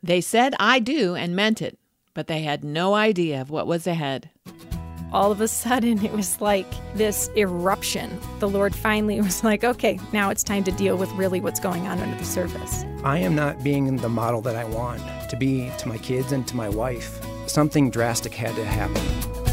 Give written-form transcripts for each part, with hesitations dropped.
They said "I do" and meant it, but they had no idea of what was ahead. All of a sudden, it was like this eruption. The Lord finally was like, okay, now it's time to deal with really what's going on under the surface. I am not being the model that I want to be to my kids and to my wife. Something drastic had to happen.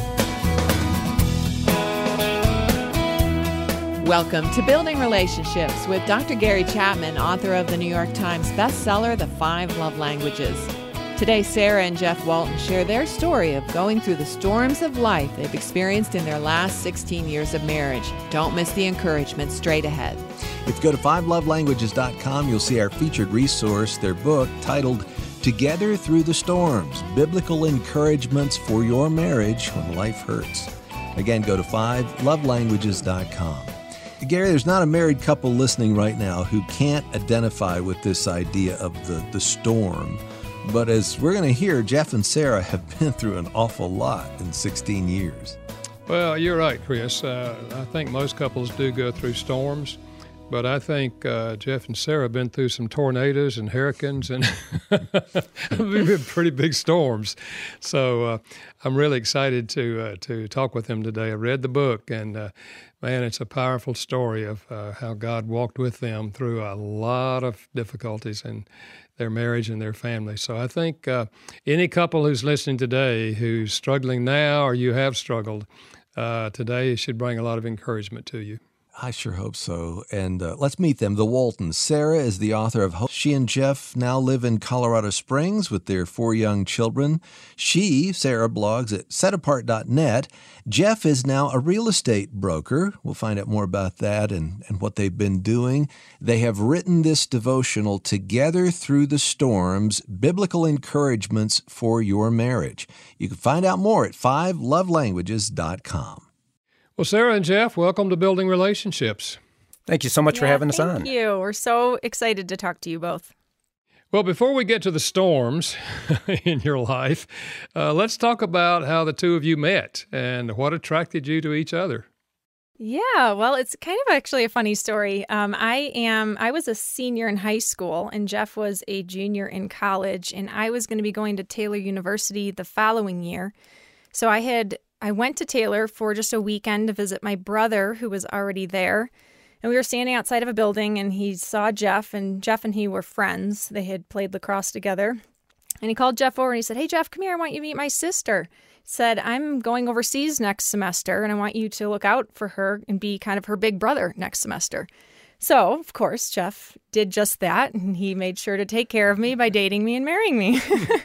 Welcome to Building Relationships with Dr. Gary Chapman, author of the New York Times bestseller, The 5 Love Languages. Today, Sarah and Jeff Walton share their story of going through the storms of life they've experienced in their last 16 years of marriage. Don't miss the encouragement straight ahead. If you go to 5lovelanguages.com, you'll see our featured resource, their book titled Together Through the Storms, Biblical Encouragements for Your Marriage When Life Hurts. Again, go to 5lovelanguages.com. Gary, there's not a married couple listening right now who can't identify with this idea of the storm. But as we're going to hear, Jeff and Sarah have been through an awful lot in 16 years. Well, you're right, Chris. I think most couples do go through storms, but I think Jeff and Sarah have been through some tornadoes and hurricanes and pretty big storms. So I'm really excited to talk with them today. I read the book, and man, it's a powerful story of how God walked with them through a lot of difficulties in their marriage and their family. So I think any couple who's listening today who's struggling now or you have struggled, today should bring a lot of encouragement to you. I sure hope so. And let's meet them, the Waltons. Sarah is the author of Hope. She and Jeff now live in Colorado Springs with their 4 young children. Sarah, blogs at setapart.net. Jeff is now a real estate broker. We'll find out more about that and what they've been doing. They have written this devotional, Together Through the Storms, Biblical Encouragements for Your Marriage. You can find out more at 5lovelanguages.com. Well, Sarah and Jeff, welcome to Building Relationships. Thank you so much for having us on. Thank you. We're so excited to talk to you both. Well, before we get to the storms in your life, let's talk about how the two of you met and what attracted you to each other. Yeah, well, it's kind of actually a funny story. I was a senior in high school, and Jeff was a junior in college, and I was going to be going to Taylor University the following year. So I went to Taylor for just a weekend to visit my brother, who was already there. And we were standing outside of a building, and he saw Jeff, and Jeff and he were friends. They had played lacrosse together. And he called Jeff over, and he said, "Hey, Jeff, come here. I want you to meet my sister." He said, "I'm going overseas next semester, and I want you to look out for her and be kind of her big brother next semester." So, of course, Jeff did just that, and he made sure to take care of me by dating me and marrying me.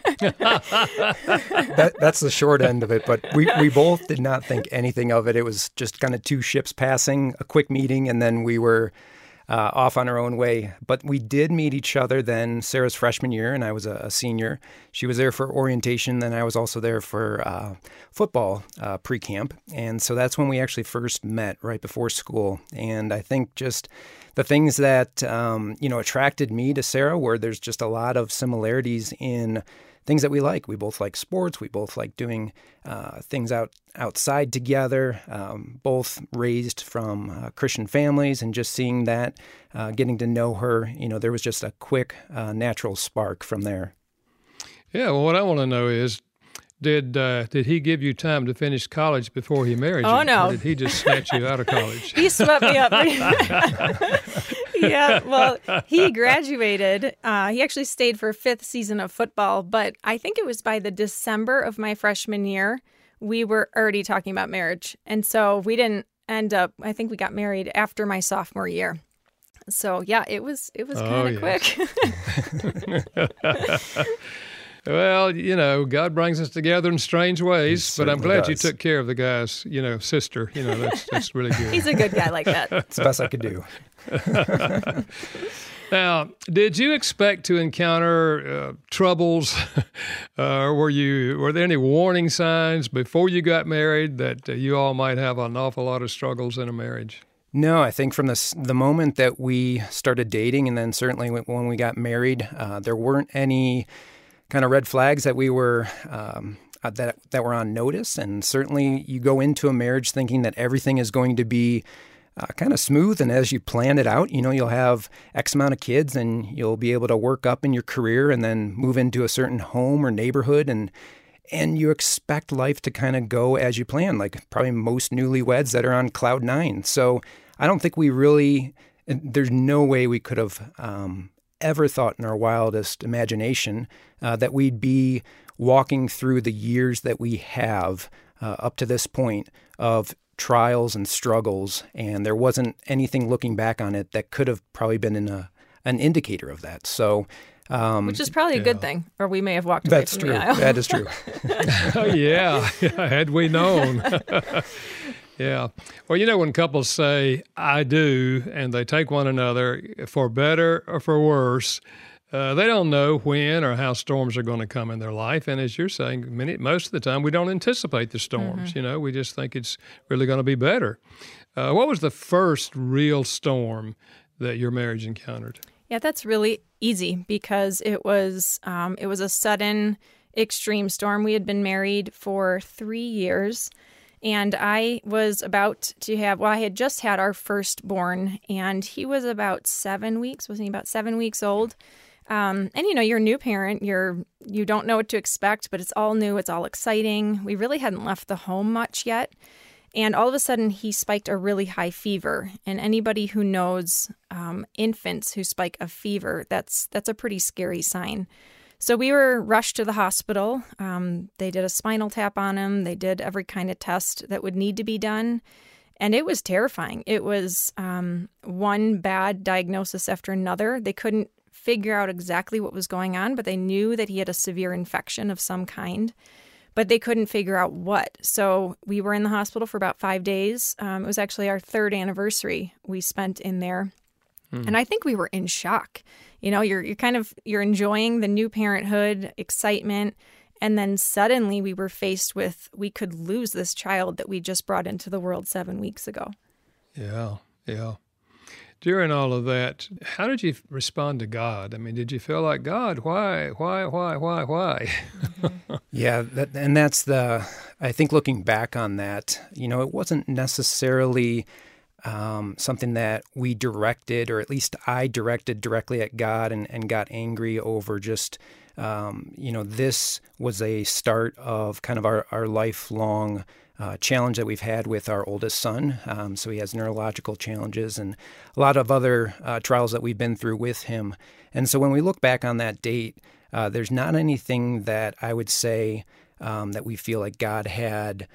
That's the short end of it, but we both did not think anything of it. It was just kind of two ships passing, a quick meeting, and then we were off on our own way. But we did meet each other then, Sarah's freshman year, and I was a senior. She was there for orientation, then I was also there for football pre-camp. And so that's when we actually first met, right before school. And I think just the things that, attracted me to Sarah were there's just a lot of similarities in things that we like. We both like sports. We both like doing things outside together, both raised from Christian families, and just seeing that, getting to know her, there was just a quick, natural spark from there. Yeah, well, what I want to know is, did he give you time to finish college before he married you? Oh, no. Or did he just snatch you out of college? He swept me up. Yeah, well, he graduated. He actually stayed for a 5th season of football, but I think it was by the December of my freshman year, we were already talking about marriage. And so we didn't end up, I think we got married after my sophomore year. So yeah, it was kind of quick. Well, God brings us together in strange ways, but I'm glad you took care of the guy's, sister. That's really good. He's a good guy like that. It's the best I could do. Now, did you expect to encounter troubles? Were there any warning signs before you got married that you all might have an awful lot of struggles in a marriage? No, I think from the moment that we started dating, and then certainly when we got married, there weren't any kind of red flags that we were that were on notice. And certainly you go into a marriage thinking that everything is going to be kind of smooth. And as you plan it out, you'll have X amount of kids and you'll be able to work up in your career and then move into a certain home or neighborhood. And you expect life to kind of go as you plan, like probably most newlyweds that are on cloud nine. So I don't think there's no way we could have ever thought in our wildest imagination that we'd be walking through the years that we have up to this point of trials and struggles, and there wasn't anything looking back on it that could have probably been an indicator of that. So, which is probably a good thing, or we may have walked away from the aisle. That is true. Yeah, had we known. Yeah. Well, when couples say, I do, and they take one another for better or for worse, they don't know when or how storms are going to come in their life. And as you're saying, most of the time we don't anticipate the storms. Mm-hmm. We just think it's really going to be better. What was the first real storm that your marriage encountered? Yeah, that's really easy because it was a sudden extreme storm. We had been married for 3 years. And I was about to I had just had our firstborn, and he was about 7 weeks. Wasn't he about 7 weeks old? And you're a new parent. You don't know what to expect, but it's all new. It's all exciting. We really hadn't left the home much yet. And all of a sudden, he spiked a really high fever. And anybody who knows infants who spike a fever, that's a pretty scary sign. So we were rushed to the hospital. They did a spinal tap on him. They did every kind of test that would need to be done. And it was terrifying. It was one bad diagnosis after another. They couldn't figure out exactly what was going on, but they knew that he had a severe infection of some kind. But they couldn't figure out what. So we were in the hospital for about 5 days. It was actually our 3rd anniversary we spent in there. And I think we were in shock. You're enjoying the new parenthood, excitement, and then suddenly we were faced with we could lose this child that we just brought into the world 7 weeks ago. Yeah. During all of that, how did you respond to God? I mean, did you feel like, God, why? Yeah, that's I think looking back on that, it wasn't necessarily something that we directed, or at least I directed directly at God and got angry over just, this was a start of kind of our lifelong challenge that we've had with our oldest son. So he has neurological challenges and a lot of other trials that we've been through with him. And so when we look back on that date, there's not anything that I would say that we feel like God had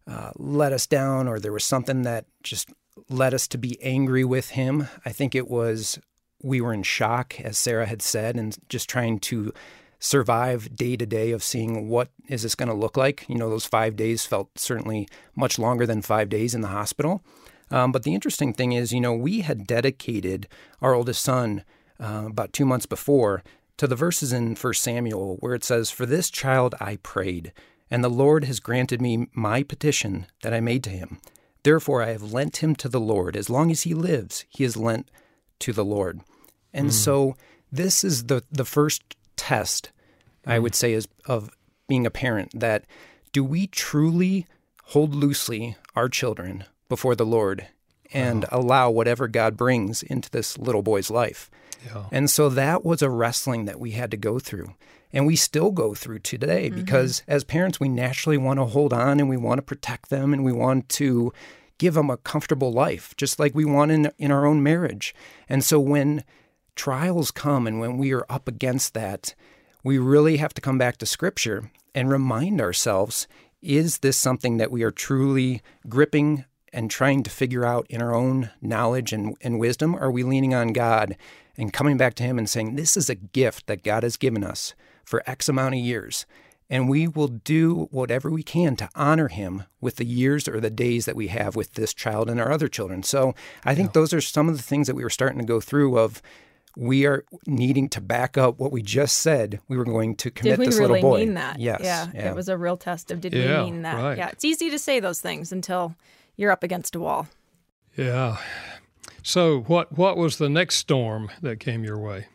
let us down, or there was something that just led us to be angry with him. I think it was we were in shock, as Sarah had said, and just trying to survive day to day of seeing what is this going to look like. Those 5 days felt certainly much longer than 5 days in the hospital. But the interesting thing is, we had dedicated our oldest son about 2 months before to the verses in 1 Samuel where it says, "For this child I prayed, and the Lord has granted me my petition that I made to him. Therefore I have lent him to the Lord. As long as he lives, he is lent to the Lord." And so this is the first test, I would say, is of being a parent, that do we truly hold loosely our children before the Lord and allow whatever God brings into this little boy's life? Yeah. And so that was a wrestling that we had to go through. And we still go through today because as parents, we naturally want to hold on and we want to protect them and we want to give them a comfortable life, just like we want in our own marriage. And so when trials come and when we are up against that, we really have to come back to Scripture and remind ourselves, is this something that we are truly gripping and trying to figure out in our own knowledge and wisdom? Are we leaning on God and coming back to Him and saying, this is a gift that God has given us for X amount of years, and we will do whatever we can to honor Him with the years or the days that we have with this child and our other children. So I think those are some of the things that we were starting to go through of, we are needing to back up what we just said we were going to commit this little boy. Did we really mean that? Yes. Yeah, it was a real test of did we mean that? Right. Yeah, it's easy to say those things until you're up against a wall. Yeah. So what was the next storm that came your way?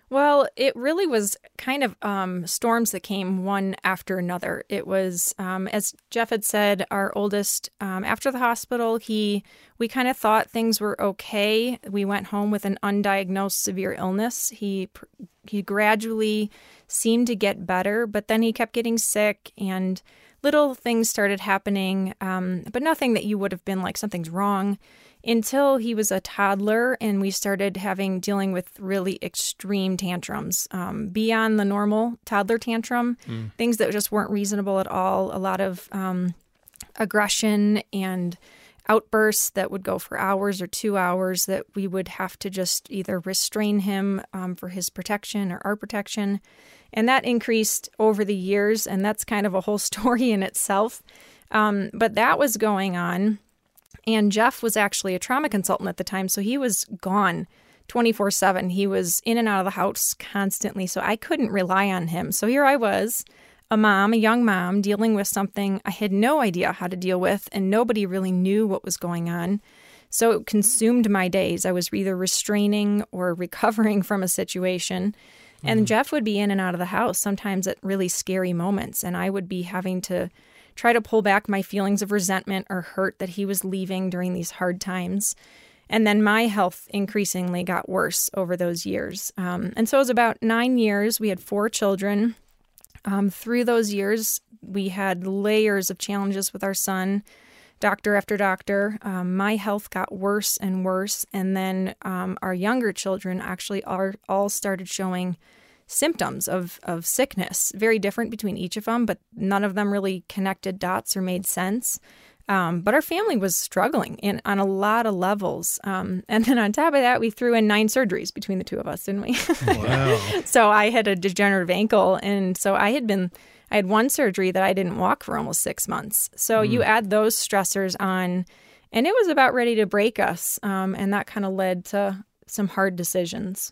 Well, it really was kind of storms that came one after another. It was, as Jeff had said, our oldest, after the hospital, we kind of thought things were okay. We went home with an undiagnosed severe illness. He gradually seemed to get better, but then he kept getting sick and little things started happening, but nothing that you would have been like something's wrong. Until he was a toddler and we started dealing with really extreme tantrums, beyond the normal toddler tantrum, things that just weren't reasonable at all, a lot of aggression and outbursts that would go for hours or 2 hours that we would have to just either restrain him for his protection or our protection. And that increased over the years, and that's kind of a whole story in itself. But that was going on. And Jeff was actually a trauma consultant at the time, so he was gone 24/7. He was in and out of the house constantly, so I couldn't rely on him. So here I was, a young mom, dealing with something I had no idea how to deal with, and nobody really knew what was going on. So it consumed my days. I was either restraining or recovering from a situation. And Jeff would be in and out of the house, sometimes at really scary moments, and I would be having to try to pull back my feelings of resentment or hurt that he was leaving during these hard times. And then my health increasingly got worse over those years. And so it was about 9 years. We had 4 children. Through those years, we had layers of challenges with our son, doctor after doctor. My health got worse and worse. And then our younger children actually all started showing symptoms of sickness, very different between each of them, but none of them really connected dots or made sense. But our family was struggling on a lot of levels. And then on top of that, we threw in 9 surgeries between the two of us, didn't we? Wow. So I had a degenerative ankle, and so I had one surgery that I didn't walk for almost 6 months. So you add those stressors on, and it was about ready to break us. And that kind of led to some hard decisions.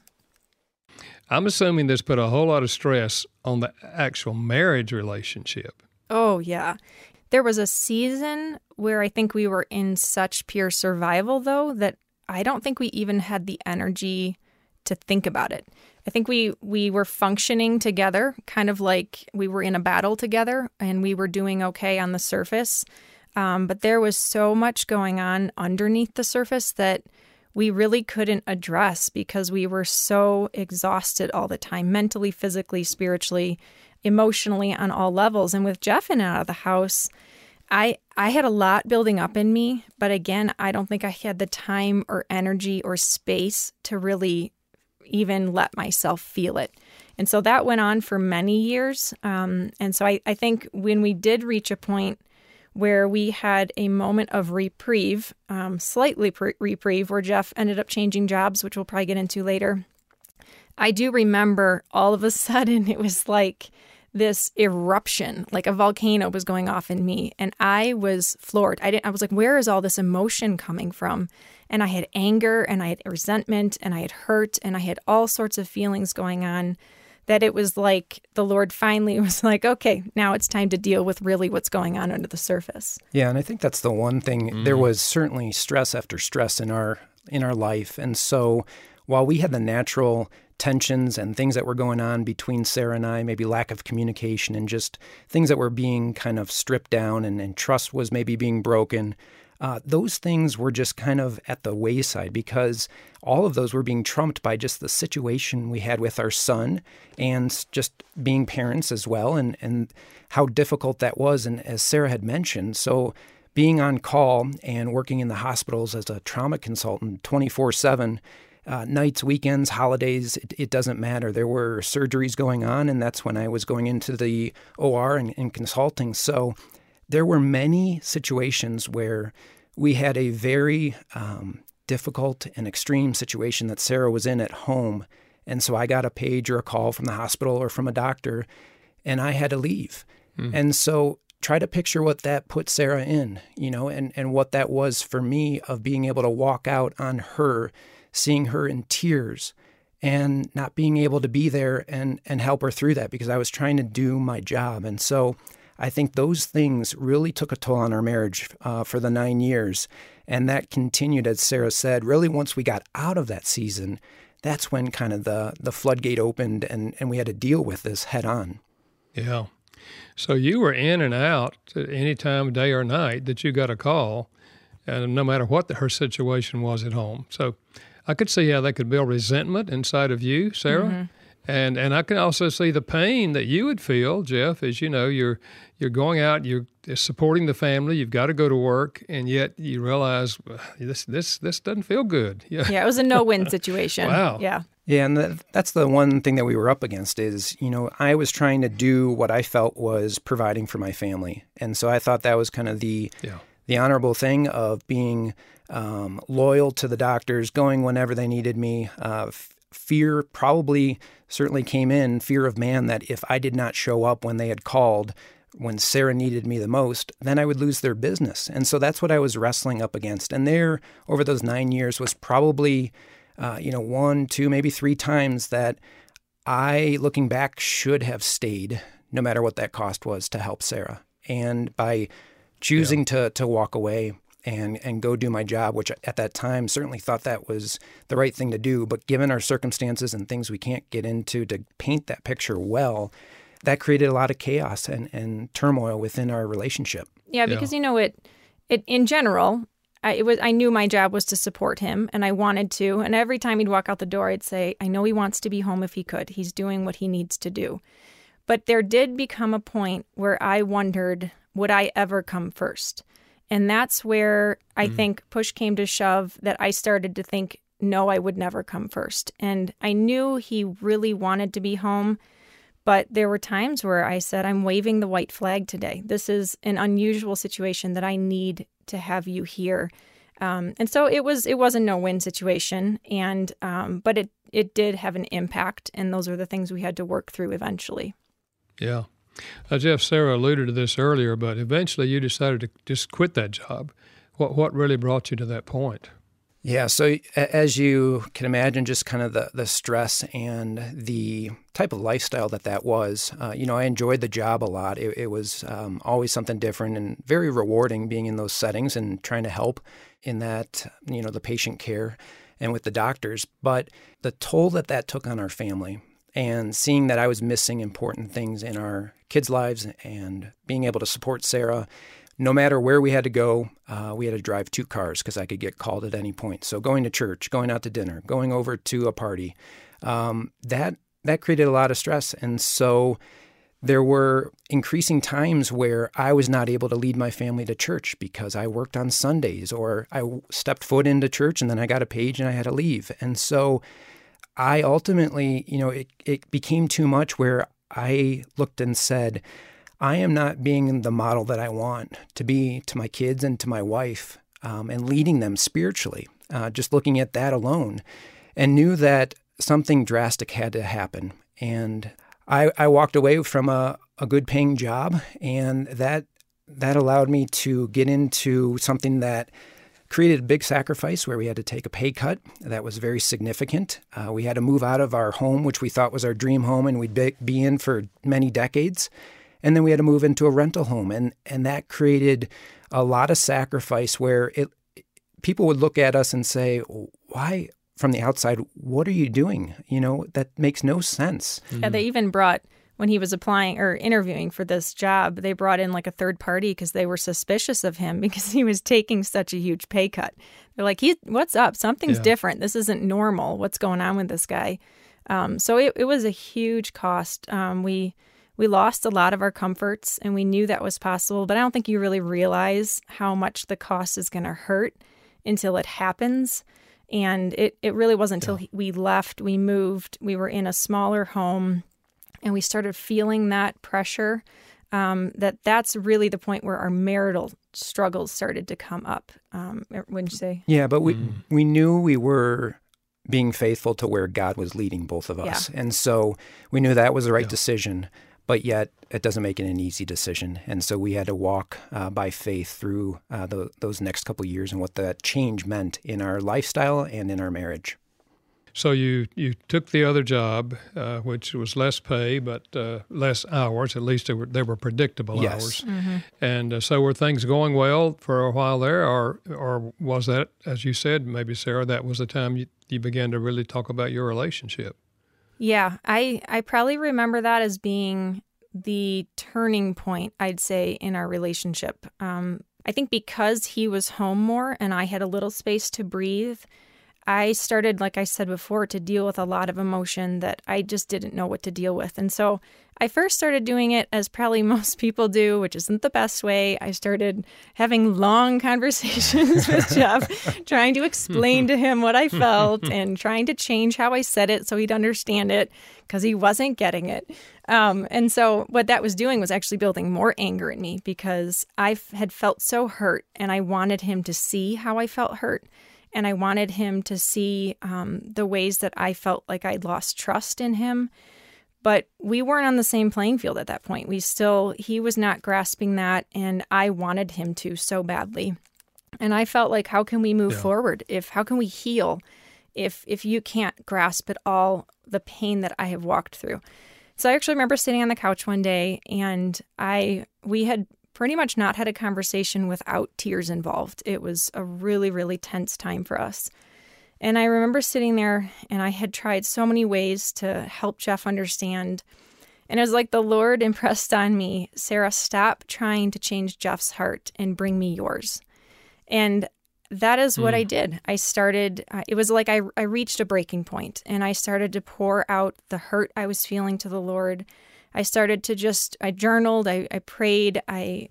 I'm assuming this put a whole lot of stress on the actual marriage relationship. Oh, yeah. There was a season where I think we were in such pure survival, though, that I don't think we even had the energy to think about it. I think we were functioning together, kind of like we were in a battle together, and we were doing okay on the surface. But there was so much going on underneath the surface that we really couldn't address because we were so exhausted all the time, mentally, physically, spiritually, emotionally, on all levels. And with Jeff in and out of the house, I had a lot building up in me. But again, I don't think I had the time or energy or space to really even let myself feel it. And so that went on for many years. And so I think when we did reach a point where we had a moment of reprieve, slightly reprieve, where Jeff ended up changing jobs, which we'll probably get into later. I do remember all of a sudden it was like this eruption, like a volcano was going off in me, and I was floored. I was like, where is all this emotion coming from? And I had anger, and I had resentment, and I had hurt, and I had all sorts of feelings going on, that it was like the Lord finally was like, okay, now it's time to deal with really what's going on under the surface. Yeah, and I think that's the one thing. There was certainly stress after stress in our life. And so while we had the natural tensions and things that were going on between Sarah and I, maybe lack of communication and just things that were being kind of stripped down and trust was maybe being broken, those things were just kind of at the wayside because all of those were being trumped by just the situation we had with our son and just being parents as well and how difficult that was. And as Sarah had mentioned, so being on call and working in the hospitals as a trauma consultant 24/7, nights, weekends, holidays, it doesn't matter. There were surgeries going on, and that's when I was going into the OR and consulting. So there were many situations where we had a very difficult and extreme situation that Sarah was in at home. And so I got a page or a call from the hospital or from a doctor, and I had to leave. And so try to picture what that put Sarah in, and what that was for me of being able to walk out on her, seeing her in tears and not being able to be there and help her through that because I was trying to do my job. And so I think those things really took a toll on our marriage for the 9 years. And that continued, as Sarah said, really once we got out of that season, that's when kind of the floodgate opened and we had to deal with this head on. Yeah. So you were in and out at any time, day or night, that you got a call, and no matter what her situation was at home. So I could see how they could build resentment inside of you, Sarah. Mm-hmm. And I can also see the pain that you would feel, Jeff, as you know, you're going out, you're supporting the family, you've got to go to work, and yet you realize this doesn't feel good. Yeah, it was a no-win situation. Wow. Yeah. Yeah, and that's the one thing that we were up against is, I was trying to do what I felt was providing for my family. And so I thought that was kind of the honorable thing of being loyal to the doctors, going whenever they needed me. Fear probably certainly came in, fear of man, that if I did not show up when they had called, when Sarah needed me the most, then I would lose their business. And so that's what I was wrestling up against. And there, over those 9 years, was probably, 1, 2, maybe 3 times that I, looking back, should have stayed, no matter what that cost was, to help Sarah. And by choosing to walk away and go do my job, which at that time certainly thought that was the right thing to do. But given our circumstances and things we can't get into to paint that picture well, that created a lot of chaos and turmoil within our relationship. Yeah, because it in general, I knew my job was to support him, and I wanted to. And every time he'd walk out the door, I'd say, I know he wants to be home if he could. He's doing what he needs to do. But there did become a point where I wondered, would I ever come first? And that's where I think push came to shove, that I started to think, no, I would never come first. And I knew he really wanted to be home, but there were times where I said, I'm waving the white flag today. This is an unusual situation that I need to have you here. And so it was a no-win situation, and but it did have an impact, and those are the things we had to work through eventually. Yeah. Jeff, Sarah alluded to this earlier, but eventually you decided to just quit that job. What really brought you to that point? Yeah, so as you can imagine, just kind of the stress and the type of lifestyle that was, I enjoyed the job a lot. It was always something different and very rewarding being in those settings and trying to help in that, the patient care and with the doctors. But the toll that took on our family, and seeing that I was missing important things in our kids' lives and being able to support Sarah, no matter where we had to go, we had to drive 2 cars because I could get called at any point. So going to church, going out to dinner, going over to a party, that created a lot of stress. And so there were increasing times where I was not able to lead my family to church because I worked on Sundays, or I stepped foot into church and then I got a page and I had to leave. And so I ultimately, it became too much where I looked and said, I am not being the model that I want to be to my kids and to my wife, and leading them spiritually, just looking at that alone, and knew that something drastic had to happen. And I walked away from a good paying job, and that allowed me to get into something that created a big sacrifice where we had to take a pay cut that was very significant. We had to move out of our home, which we thought was our dream home and we'd be in for many decades. And then we had to move into a rental home. And that created a lot of sacrifice where people would look at us and say, why, from the outside, what are you doing? That makes no sense. Yeah, they even brought, when he was applying or interviewing for this job, they brought in like a third party because they were suspicious of him because he was taking such a huge pay cut. They're like, what's up? Something's different. This isn't normal. What's going on with this guy? So it was a huge cost. We lost a lot of our comforts, and we knew that was possible, but I don't think you really realize how much the cost is going to hurt until it happens. And it really wasn't until we left, we moved, we were in a smaller home, and we started feeling that pressure, that's really the point where our marital struggles started to come up, wouldn't you say? Yeah, but we knew we were being faithful to where God was leading both of us. Yeah. And so we knew that was the right decision, but yet it doesn't make it an easy decision. And so we had to walk by faith through those next couple of years and what that change meant in our lifestyle and in our marriage. So you took the other job, which was less pay but less hours. At least they were predictable hours. Mm-hmm. And so were things going well for a while there, or was that, as you said, maybe Sarah, that was the time you began to really talk about your relationship? Yeah, I probably remember that as being the turning point, I'd say, in our relationship. I think because he was home more and I had a little space to breathe, I started, like I said before, to deal with a lot of emotion that I just didn't know what to deal with. And so I first started doing it as probably most people do, which isn't the best way. I started having long conversations with Jeff, trying to explain to him what I felt and trying to change how I said it so he'd understand it, because he wasn't getting it. And so what that was doing was actually building more anger in me, because I had felt so hurt and I wanted him to see how I felt hurt. And I wanted him to see the ways that I felt like I'd lost trust in him. But we weren't on the same playing field at that point. He was not grasping that, and I wanted him to so badly. And I felt like, how can we move forward? How can we heal if you can't grasp at all the pain that I have walked through? So I actually remember sitting on the couch one day, and we had pretty much not had a conversation without tears involved. It was a really, really tense time for us. And I remember sitting there, and I had tried so many ways to help Jeff understand. And it was like the Lord impressed on me, Sarah, stop trying to change Jeff's heart and bring me yours. And that is what I did. I started, it was like I reached a breaking point, and I started to pour out the hurt I was feeling to the Lord. I started to I journaled, I prayed, I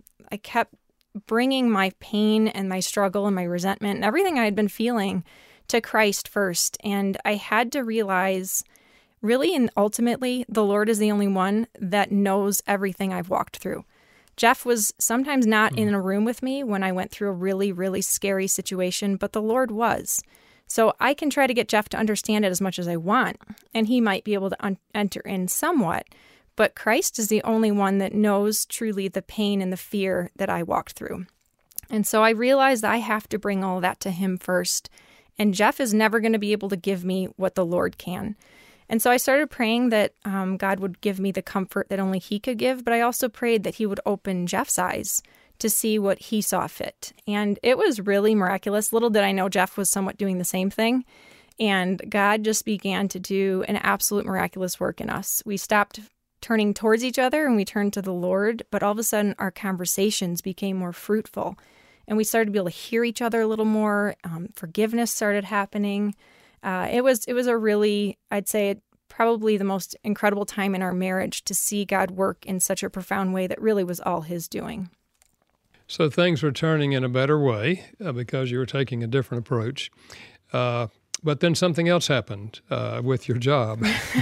kept bringing my pain and my struggle and my resentment and everything I had been feeling to Christ first. And I had to realize, really and ultimately, the Lord is the only one that knows everything I've walked through. Jeff was sometimes not in a room with me when I went through a really, really scary situation, but the Lord was. So I can try to get Jeff to understand it as much as I want, and he might be able to enter in somewhat. But Christ is the only one that knows truly the pain and the fear that I walked through. And so I realized I have to bring all of that to him first. And Jeff is never going to be able to give me what the Lord can. And so I started praying that God would give me the comfort that only he could give. But I also prayed that he would open Jeff's eyes to see what he saw fit. And it was really miraculous. Little did I know Jeff was somewhat doing the same thing. And God just began to do an absolute miraculous work in us. We stopped turning towards each other and we turned to the Lord, but all of a sudden our conversations became more fruitful and we started to be able to hear each other a little more. Forgiveness started happening. It was a really, I'd say, probably the most incredible time in our marriage to see God work in such a profound way that really was all his doing. So things were turning in a better way because you were taking a different approach. But then something else happened with your job.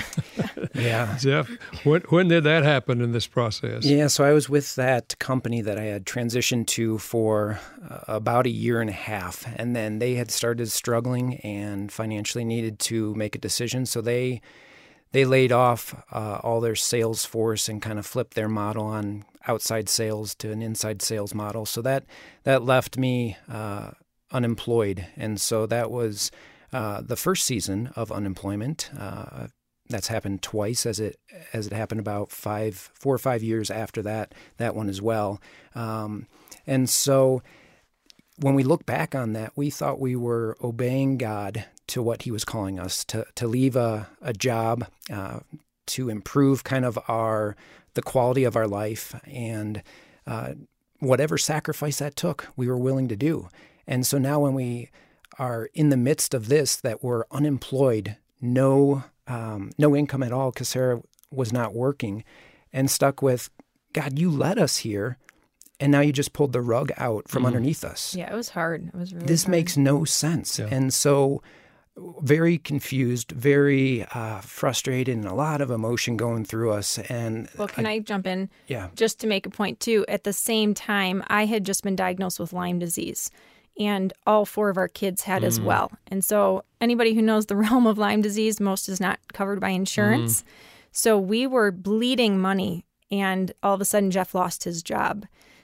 Yeah. Jeff, when did that happen in this process? Yeah, so I was with that company that I had transitioned to for about a year and a half, and then they had started struggling and financially needed to make a decision. So they laid off all their sales force and kind of flipped their model on outside sales to an inside sales model. So that left me unemployed, and so that was the first season of unemployment. That's happened twice, as it happened about 4 or 5 years after that one as well. And so when we look back on that, we thought we were obeying God to what he was calling us to leave a job, to improve kind of the quality of our life, and whatever sacrifice that took, we were willing to do. And so now when we are in the midst of this, that we're unemployed, no income at all because Sarah was not working, and stuck with, God, you led us here, and now you just pulled the rug out from underneath us. Yeah, it was hard. It was really This hard. makes no sense. Yeah. And so very confused, very frustrated, and a lot of emotion going through us. And well, can I jump in? Yeah. Just to make a point, too. At the same time, I had just been diagnosed with Lyme disease. And all 4 of our kids had as well. And so anybody who knows the realm of Lyme disease, most is not covered by insurance. So we were bleeding money, and all of a sudden Jeff lost his job.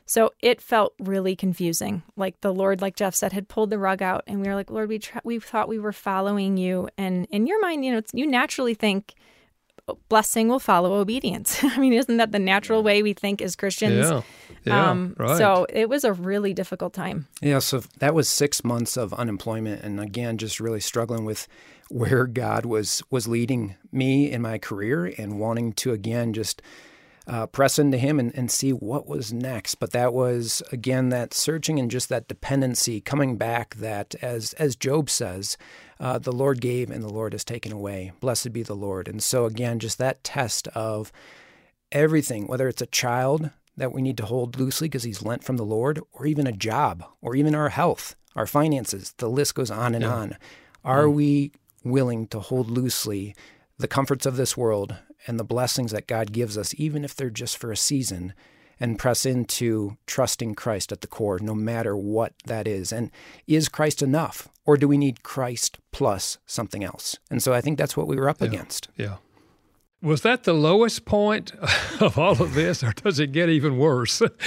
So it felt really confusing. Like the Lord, like Jeff said, had pulled the rug out, and we were like, Lord, we thought we were following you. And in your mind, you naturally think blessing will follow obedience. I mean, isn't that the natural way we think as Christians? Yeah, right. So it was a really difficult time. Yeah, so that was 6 months of unemployment, and again, just really struggling with where God was leading me in my career and wanting to, again, just press into Him and see what was next. But that was, again, that searching and just that dependency coming back that, as Job says, the Lord gave and the Lord has taken away. Blessed be the Lord. And so, again, just that test of everything, whether it's a child that we need to hold loosely because he's lent from the Lord, or even a job, or even our health, our finances, the list goes on and on. Are we willing to hold loosely the comforts of this world and the blessings that God gives us, even if they're just for a season, and press into trusting Christ at the core, no matter what that is? And is Christ enough, or do we need Christ plus something else? And so I think that's what we were up against. Yeah. Was that the lowest point of all of this, or does it get even worse? To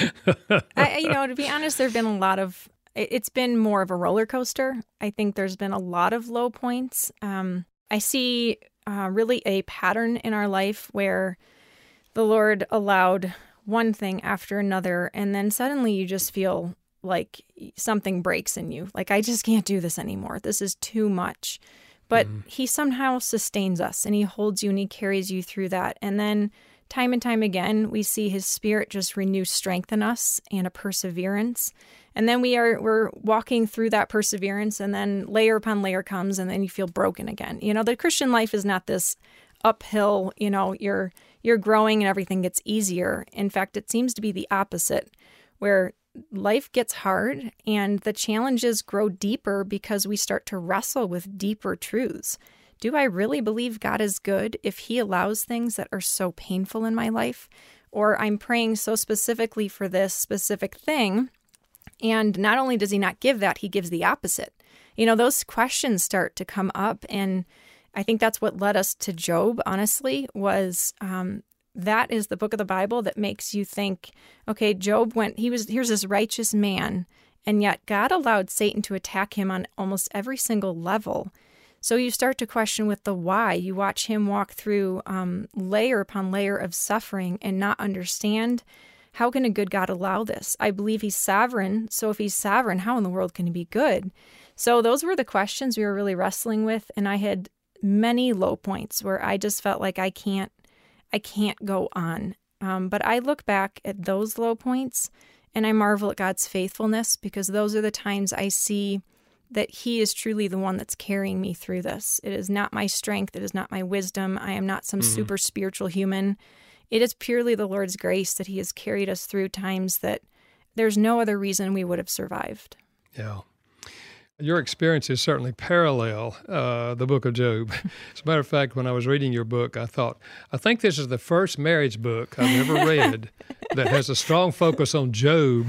be honest, there have been a lot of, it's been more of a roller coaster. I think there's been a lot of low points. I see really a pattern in our life where the Lord allowed one thing after another, and then suddenly you just feel like something breaks in you. Like, I just can't do this anymore. This is too much. But He somehow sustains us, and He holds you and He carries you through that. And then time and time again, we see His Spirit just renew strength in us and a perseverance. And then we're walking through that perseverance, and then layer upon layer comes, and then you feel broken again. The Christian life is not this uphill, you're growing and everything gets easier. In fact, it seems to be the opposite, where life gets hard and the challenges grow deeper because we start to wrestle with deeper truths. Do I really believe God is good if He allows things that are so painful in my life? Or I'm praying so specifically for this specific thing, and not only does He not give that, He gives the opposite. Those questions start to come up, and I think that's what led us to Job, honestly, was that is the book of the Bible that makes you think, okay, Job here's this righteous man, and yet God allowed Satan to attack him on almost every single level. So you start to question with the why. You watch him walk through layer upon layer of suffering and not understand, how can a good God allow this? I believe He's sovereign, so if He's sovereign, how in the world can He be good? So those were the questions we were really wrestling with, and I had many low points where I just felt like I can't go on. But I look back at those low points and I marvel at God's faithfulness, because those are the times I see that He is truly the one that's carrying me through this. It is not my strength. It is not my wisdom. I am not some super spiritual human. It is purely the Lord's grace that He has carried us through times that there's no other reason we would have survived. Yeah. Your experiences certainly parallel the book of Job. As a matter of fact, when I was reading your book, I thought, I think this is the first marriage book I've ever read that has a strong focus on Job.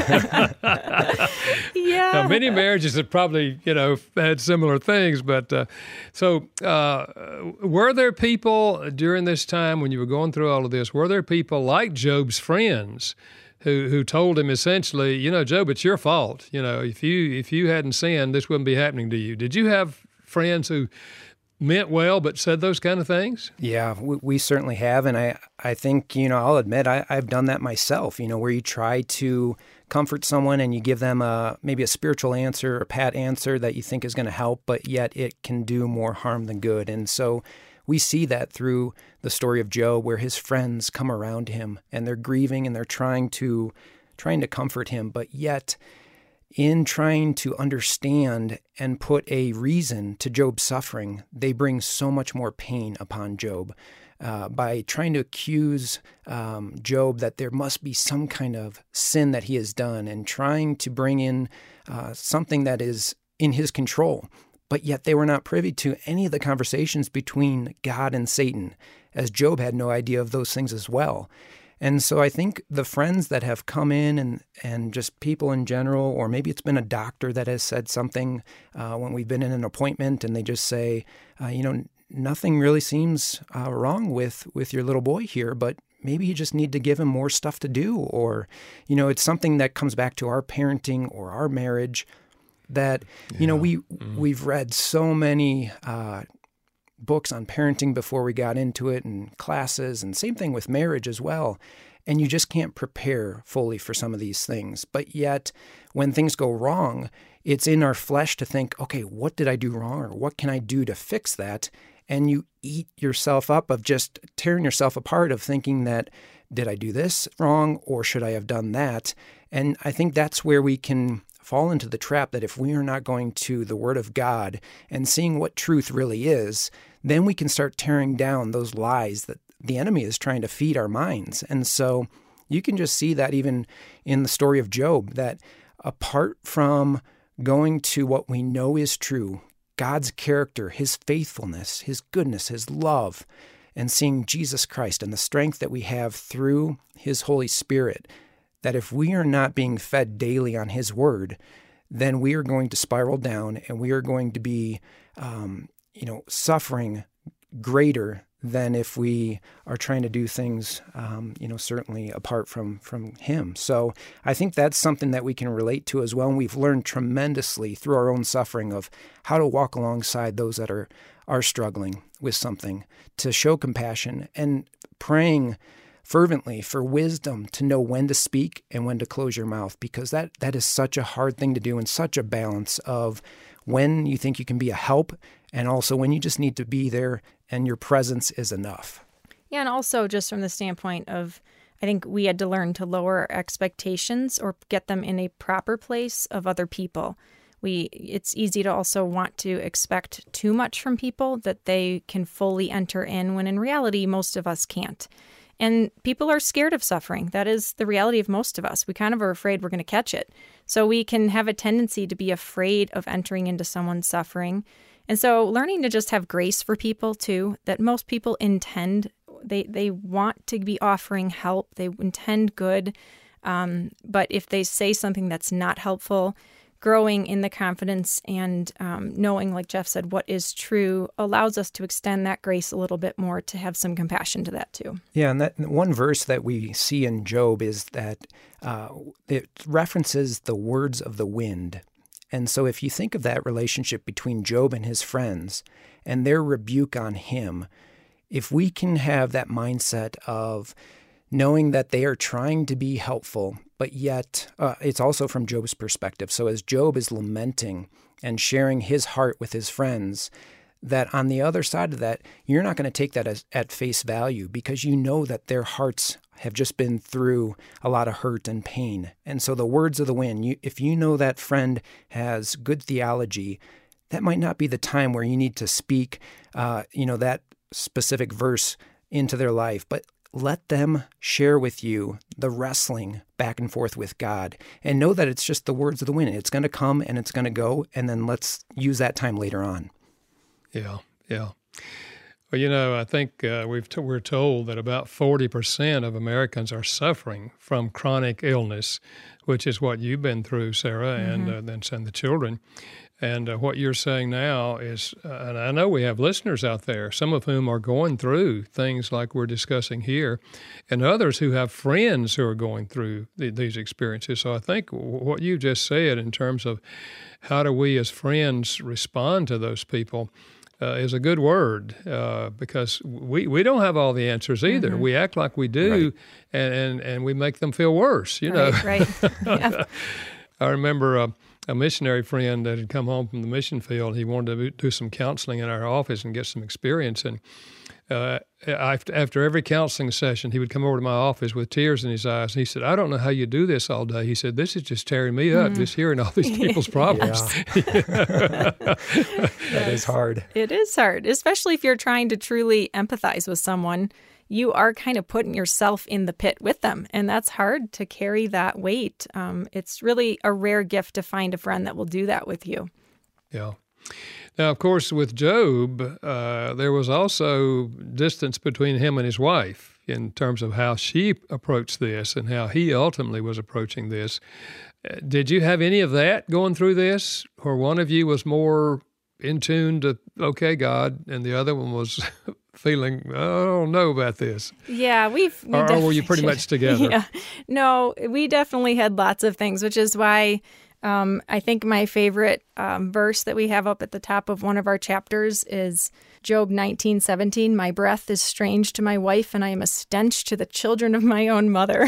Yeah. Now, many marriages have probably, had similar things, but so were there people during this time when you were going through all of this, were there people like Job's friends who told him essentially, Job, it's your fault. If you hadn't sinned, this wouldn't be happening to you. Did you have friends who meant well but said those kind of things? Yeah, we certainly have. And I think, I'll admit I've done that myself, where you try to comfort someone and you give them maybe a spiritual answer, a pat answer that you think is going to help, but yet it can do more harm than good. And so we see that through the story of Job, where his friends come around him and they're grieving and they're trying to comfort him, but yet in trying to understand and put a reason to Job's suffering, they bring so much more pain upon Job. By trying to accuse Job that there must be some kind of sin that he has done, and trying to bring in something that is in his control. But yet they were not privy to any of the conversations between God and Satan, as Job had no idea of those things as well. And so I think the friends that have come in and just people in general, or maybe it's been a doctor that has said something when we've been in an appointment and they just say, nothing really seems wrong with your little boy here, but maybe you just need to give him more stuff to do. Or, it's something that comes back to our parenting or our marriage that, we've read so many books on parenting before we got into it and classes, and same thing with marriage as well. And you just can't prepare fully for some of these things. But yet, when things go wrong, it's in our flesh to think, okay, what did I do wrong, or what can I do to fix that? And you eat yourself up of just tearing yourself apart of thinking that, did I do this wrong, or should I have done that? And I think that's where we can fall into the trap that if we are not going to the Word of God and seeing what truth really is, then we can start tearing down those lies that the enemy is trying to feed our minds. And so you can just see that even in the story of Job, that apart from going to what we know is true, God's character, his faithfulness, his goodness, his love, and seeing Jesus Christ and the strength that we have through his Holy Spirit, that if we are not being fed daily on his word, then we are going to spiral down, and we are going to be, suffering greater than if we are trying to do things, certainly apart from him. So I think that's something that we can relate to as well. And we've learned tremendously through our own suffering of how to walk alongside those that are struggling with something, to show compassion and praying fervently for wisdom to know when to speak and when to close your mouth, because that is such a hard thing to do, and such a balance of when you think you can be a help and also when you just need to be there and your presence is enough. Yeah, and also just from the standpoint of, I think we had to learn to lower our expectations or get them in a proper place of other people. It's easy to also want to expect too much from people that they can fully enter in, when in reality, most of us can't. And people are scared of suffering. That is the reality of most of us. We kind of are afraid we're going to catch it. So we can have a tendency to be afraid of entering into someone's suffering. And so learning to just have grace for people too, that most people intend, they want to be offering help, they intend good. But if they say something that's not helpful, growing in the confidence and knowing, like Jeff said, what is true allows us to extend that grace a little bit more, to have some compassion to that too. Yeah, and that one verse that we see in Job is that it references the words of the wind. And so if you think of that relationship between Job and his friends and their rebuke on him, if we can have that mindset of knowing that they are trying to be helpful, but yet it's also from Job's perspective. So as Job is lamenting and sharing his heart with his friends, that on the other side of that, you're not going to take that at face value, because you know that their hearts have just been through a lot of hurt and pain. And so the words of the wind, if you know that friend has good theology, that might not be the time where you need to speak, that specific verse into their life, but let them share with you the wrestling back and forth with God, and know that it's just the words of the wind. It's going to come and it's going to go, and then let's use that time later on. Yeah. Well, I think we're told that about 40% of Americans are suffering from chronic illness, which is what you've been through, Sarah, and the children. And what you're saying now is, and I know we have listeners out there, some of whom are going through things like we're discussing here, and others who have friends who are going through these experiences. So I think what you just said in terms of how do we as friends respond to those people is a good word, because we don't have all the answers either. Mm-hmm. We act like we do, right. and we make them feel worse, Right. Yeah. I remember a missionary friend that had come home from the mission field. He wanted to do some counseling in our office and get some experience. And after every counseling session, he would come over to my office with tears in his eyes. And he said, "I don't know how you do this all day." He said, "This is just tearing me up, just hearing all these people's problems." That is hard. It is hard, especially if you're trying to truly empathize with someone. You are kind of putting yourself in the pit with them, and that's hard to carry that weight. It's really a rare gift to find a friend that will do that with you. Yeah. Now, of course, with Job, there was also distance between him and his wife in terms of how she approached this and how he ultimately was approaching this. Did you have any of that going through this, or one of you was more in tune to, okay, God, and the other one was feeling, I don't know about this. Yeah, or were you pretty much together? Yeah. No, we definitely had lots of things, which is why I think my favorite verse that we have up at the top of one of our chapters is Job 19:17. My breath is strange to my wife, and I am a stench to the children of my own mother.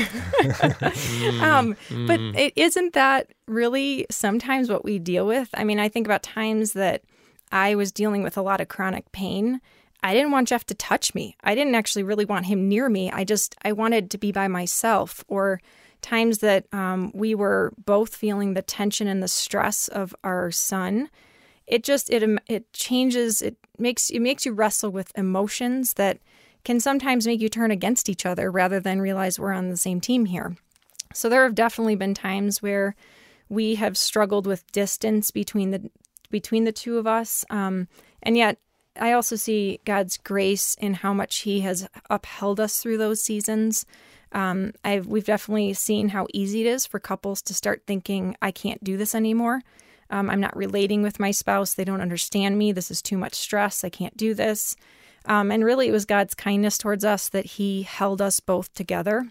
But isn't that really sometimes what we deal with? I mean, I think about times that I was dealing with a lot of chronic pain. I didn't want Jeff to touch me. I didn't actually really want him near me. I wanted to be by myself. Or times that we were both feeling the tension and the stress of our son. It changes. It makes you wrestle with emotions that can sometimes make you turn against each other rather than realize we're on the same team here. So there have definitely been times where we have struggled with distance between the two of us, and yet I also see God's grace in how much He has upheld us through those seasons. We've definitely seen how easy it is for couples to start thinking, I can't do this anymore. I'm not relating with my spouse. They don't understand me. This is too much stress. I can't do this. And really, it was God's kindness towards us that He held us both together.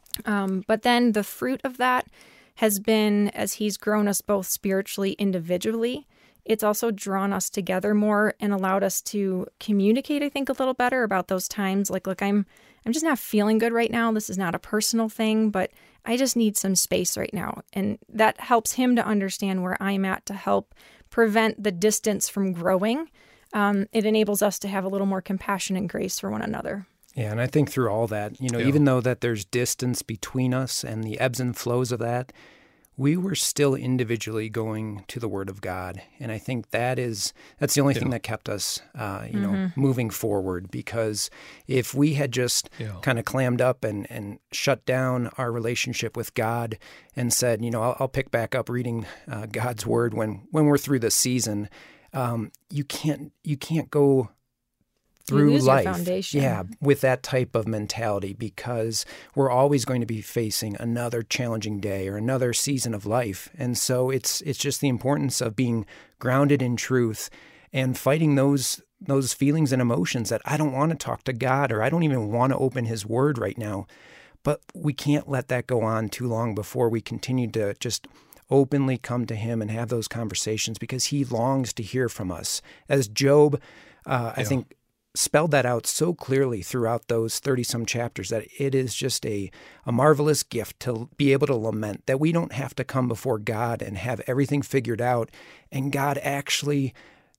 But then the fruit of that has been, as He's grown us both spiritually, individually, it's also drawn us together more and allowed us to communicate, I think, a little better about those times. Like, look, I'm just not feeling good right now. This is not a personal thing, but I just need some space right now. And that helps him to understand where I'm at to help prevent the distance from growing. It enables us to have a little more compassion and grace for one another. Yeah, and I think through all that, even though that there's distance between us and the ebbs and flows of that, we were still individually going to the Word of God. And I think that's the only thing that kept us, moving forward. Because if we had just kind of clammed up and shut down our relationship with God and said, I'll pick back up reading God's Word when we're through the season, you can't go through life, with that type of mentality, because we're always going to be facing another challenging day or another season of life. And so it's just the importance of being grounded in truth and fighting those feelings and emotions that I don't want to talk to God, or I don't even want to open His Word right now. But we can't let that go on too long before we continue to just openly come to Him and have those conversations, because He longs to hear from us. As Job, I think, spelled that out so clearly throughout those 30-some chapters, that it is just a marvelous gift to be able to lament that we don't have to come before God and have everything figured out. And God actually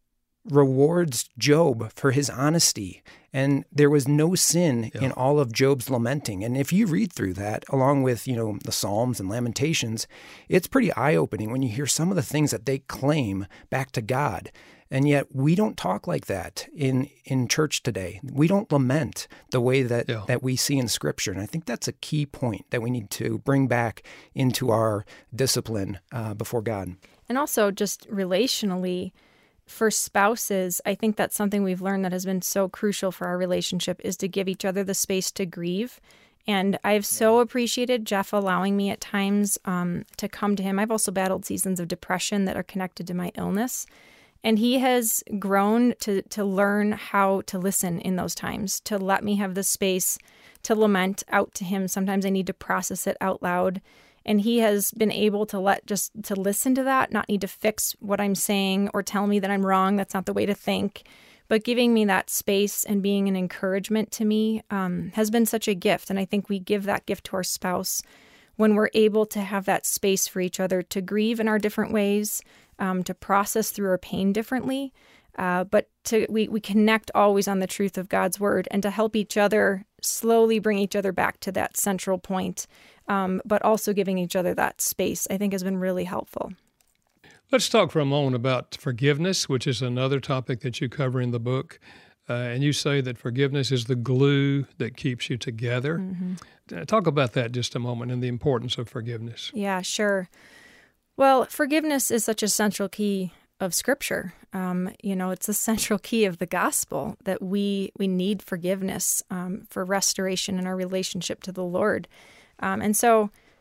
rewards Job for his honesty. And there was no sin in all of Job's lamenting. And if you read through that, along with, the Psalms and Lamentations, it's pretty eye-opening when you hear some of the things that they claim back to God. And yet we don't talk like that in church today. We don't lament the way that we see in Scripture. And I think that's a key point that we need to bring back into our discipline before God. And also just relationally, for spouses, I think that's something we've learned that has been so crucial for our relationship, is to give each other the space to grieve. And I've so appreciated Jeff allowing me at times to come to him. I've also battled seasons of depression that are connected to my illness. And he has grown to learn how to listen in those times, to let me have the space to lament out to him. Sometimes I need to process it out loud. And he has been able to listen to that, not need to fix what I'm saying or tell me that I'm wrong. That's not the way to think. But giving me that space and being an encouragement to me has been such a gift. And I think we give that gift to our spouse when we're able to have that space for each other to grieve in our different ways, to process through our pain differently, but we connect always on the truth of God's Word, and to help each other slowly bring each other back to that central point, but also giving each other that space, I think has been really helpful. Let's talk for a moment about forgiveness, which is another topic that you cover in the book. And you say that forgiveness is the glue that keeps you together. Mm-hmm. Talk about that just a moment, and the importance of forgiveness. Yeah, sure. Well, forgiveness is such a central key of Scripture. It's a central key of the gospel that we need forgiveness for restoration in our relationship to the Lord. And so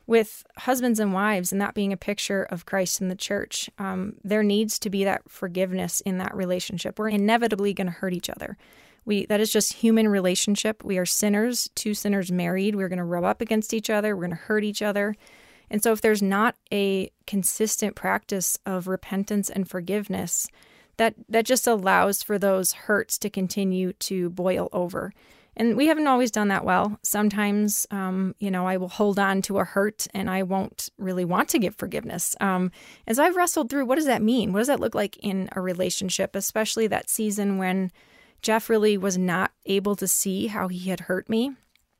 with husbands and wives and that being a picture of Christ in the church, there needs to be that forgiveness in that relationship. We're inevitably going to hurt each other. That is just human relationship. We are sinners, two sinners married. We're going to rub up against each other. We're going to hurt each other. And so if there's not a consistent practice of repentance and forgiveness, that just allows for those hurts to continue to boil over. And we haven't always done that well. Sometimes, I will hold on to a hurt and I won't really want to give forgiveness. As I've wrestled through, what does that mean? What does that look like in a relationship, especially that season when Jeff really was not able to see how he had hurt me?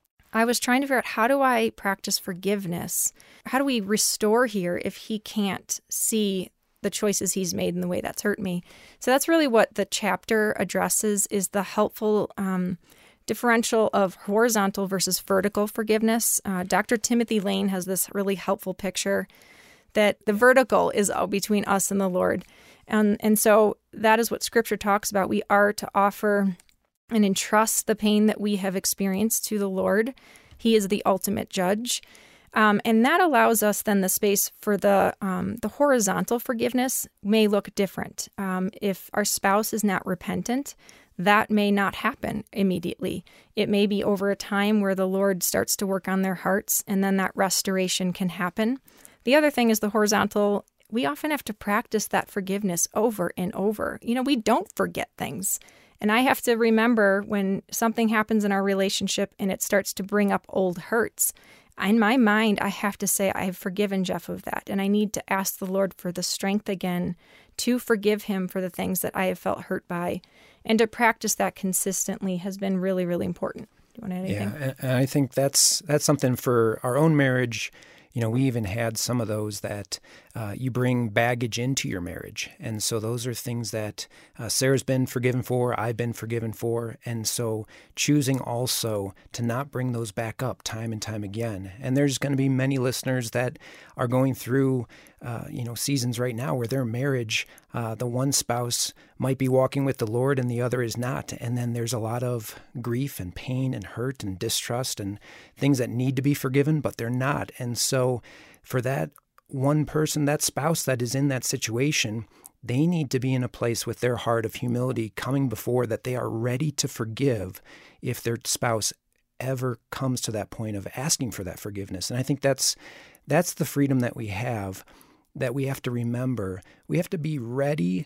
I was trying to figure out, how do I practice forgiveness? How do we restore here if he can't see the choices he's made in the way that's hurt me? So that's really what the chapter addresses, is the helpful differential of horizontal versus vertical forgiveness. Dr. Timothy Lane has this really helpful picture that the vertical is between us and the Lord. And so that is what Scripture talks about. We are to offer and entrust the pain that we have experienced to the Lord. He is the ultimate judge. And that allows us then the space for the horizontal forgiveness may look different. If our spouse is not repentant, that may not happen immediately. It may be over a time where the Lord starts to work on their hearts, and then that restoration can happen. The other thing is the horizontal. We often have to practice that forgiveness over and over. We don't forget things. And I have to remember when something happens in our relationship and it starts to bring up old hurts. In my mind, I have to say, I have forgiven Jeff of that. And I need to ask the Lord for the strength again to forgive him for the things that I have felt hurt by. And to practice that consistently has been really, really important. Do you want to add anything? Yeah, and I think that's something for our own marriage. We even had some of those that you bring baggage into your marriage. And so those are things that Sarah's been forgiven for, I've been forgiven for. And so choosing also to not bring those back up time and time again. And there's going to be many listeners that are going through seasons right now where their marriage, the one spouse might be walking with the Lord and the other is not. And then there's a lot of grief and pain and hurt and distrust and things that need to be forgiven, but they're not. And so for that one person, that spouse that is in that situation, they need to be in a place with their heart of humility coming before that they are ready to forgive if their spouse ever comes to that point of asking for that forgiveness. And I think that's the freedom that we have to remember. We have to be ready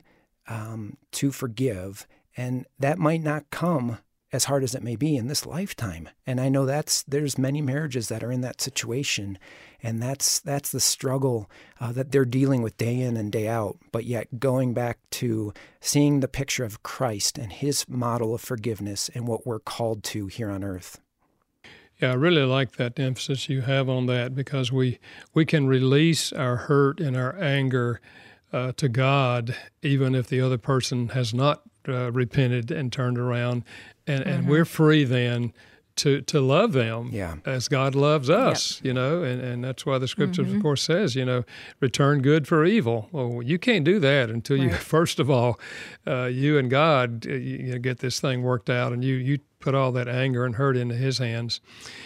to forgive, and that might not come as hard as it may be in this lifetime. And I know there's many marriages that are in that situation, and that's the struggle that they're dealing with day in and day out. But yet going back to seeing the picture of Christ and his model of forgiveness and what we're called to here on earth. Yeah, I really like that emphasis you have on that, because we can release our hurt and our anger to God, even if the other person has not repented and turned around, and we're free then to love them as God loves us, and that's why the Scripture, of course, says, return good for evil. Well, you can't do that until you, first of all, you and God get this thing worked out, and you put all that anger and hurt into his hands.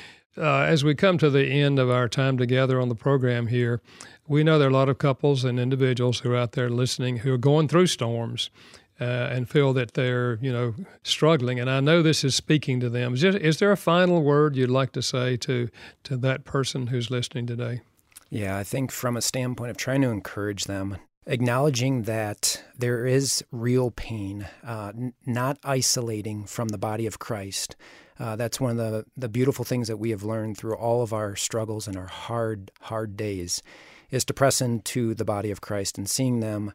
As we come to the end of our time together on the program here, we know there are a lot of couples and individuals who are out there listening who are going through storms and feel that they're, struggling. And I know this is speaking to them. Is there a final word you'd like to say to that person who's listening today? Yeah, I think from a standpoint of trying to encourage them, acknowledging that there is real pain, not isolating from the body of Christ. That's one of the beautiful things that we have learned through all of our struggles and our hard days, is to press into the body of Christ and seeing them,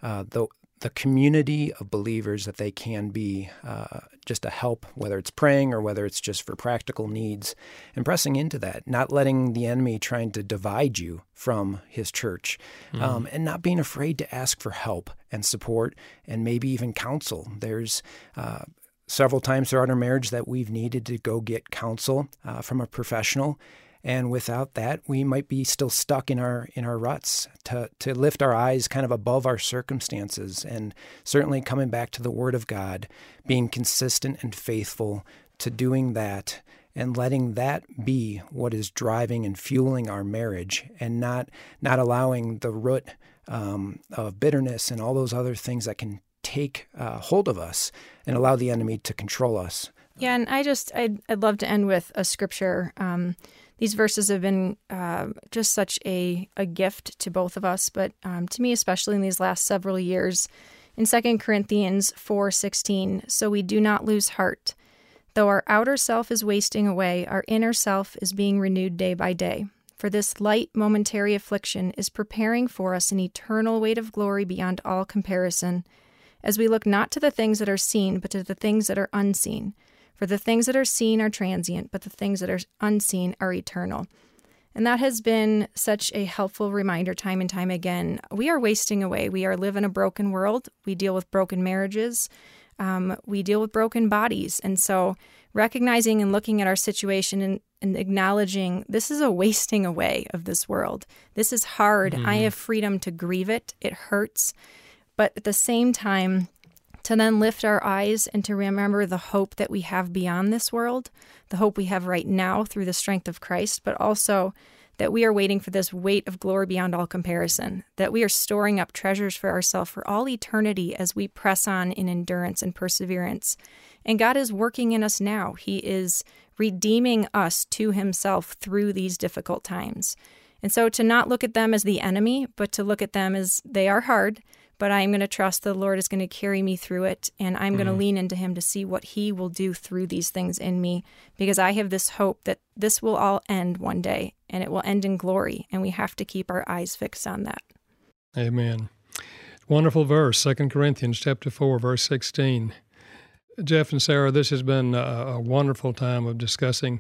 the community of believers that they can be, just to help, whether it's praying or whether it's just for practical needs, and pressing into that, not letting the enemy trying to divide you from his church, and not being afraid to ask for help and support and maybe even counsel. There's several times throughout our marriage that we've needed to go get counsel from a professional. And without that, we might be still stuck in our ruts. To lift our eyes kind of above our circumstances, and certainly coming back to the Word of God, being consistent and faithful to doing that, and letting that be what is driving and fueling our marriage, and not allowing the root of bitterness and all those other things that can take hold of us and allow the enemy to control us. Yeah, and I'd love to end with a scripture. These verses have been just such a gift to both of us, but to me especially in these last several years. In 2 Corinthians 4:16, so we do not lose heart. Though our outer self is wasting away, our inner self is being renewed day by day. For this light momentary affliction is preparing for us an eternal weight of glory beyond all comparison, as we look not to the things that are seen, but to the things that are unseen. For the things that are seen are transient, but the things that are unseen are eternal. And that has been such a helpful reminder time and time again. We are wasting away. We are living in a broken world. We deal with broken marriages. We deal with broken bodies. And so recognizing and looking at our situation and acknowledging this is a wasting away of this world. This is hard. I have freedom to grieve it. It hurts. But at the same time, to then lift our eyes and to remember the hope that we have beyond this world, the hope we have right now through the strength of Christ, but also that we are waiting for this weight of glory beyond all comparison, that we are storing up treasures for ourselves for all eternity as we press on in endurance and perseverance. And God is working in us now. He is redeeming us to himself through these difficult times. And so to not look at them as the enemy, but to look at them as they are hard, but I'm going to trust the Lord is going to carry me through it, and I'm going to lean into him to see what he will do through these things in me, because I have this hope that this will all end one day, and it will end in glory, and we have to keep our eyes fixed on that. Amen. Wonderful verse, 2 Corinthians chapter 4, verse 16. Jeff and Sarah, this has been a wonderful time of discussing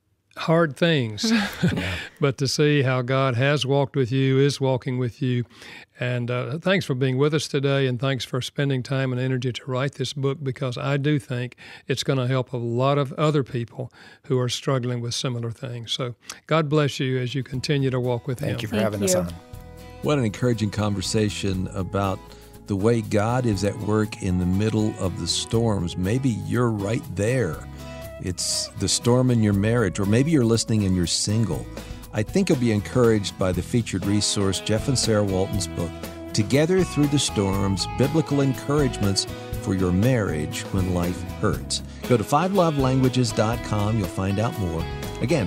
hard things, but to see how God has walked with you, is walking with you. And thanks for being with us today, and thanks for spending time and energy to write this book, because I do think it's going to help a lot of other people who are struggling with similar things. So God bless you as you continue to walk with Him. Thank you for having us on. What an encouraging conversation about the way God is at work in the middle of the storms. Maybe you're right there. It's the storm in your marriage, or maybe you're listening and you're single. I think you'll be encouraged by the featured resource, Jeff and Sarah Walton's book, Together Through the Storms, Biblical Encouragements for Your Marriage When Life Hurts. Go to 5lovelanguages.com. You'll find out more. Again,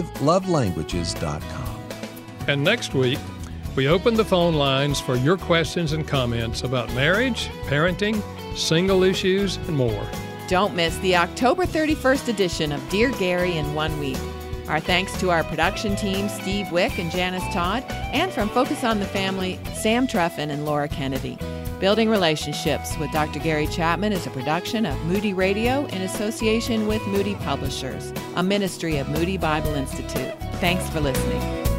5lovelanguages.com. And next week, we open the phone lines for your questions and comments about marriage, parenting, single issues, and more. Don't miss the October 31st edition of Dear Gary in 1 week. Our thanks to our production team, Steve Wick and Janice Todd, and from Focus on the Family, Sam Truffin and Laura Kennedy. Building Relationships with Dr. Gary Chapman is a production of Moody Radio in association with Moody Publishers, a ministry of Moody Bible Institute. Thanks for listening.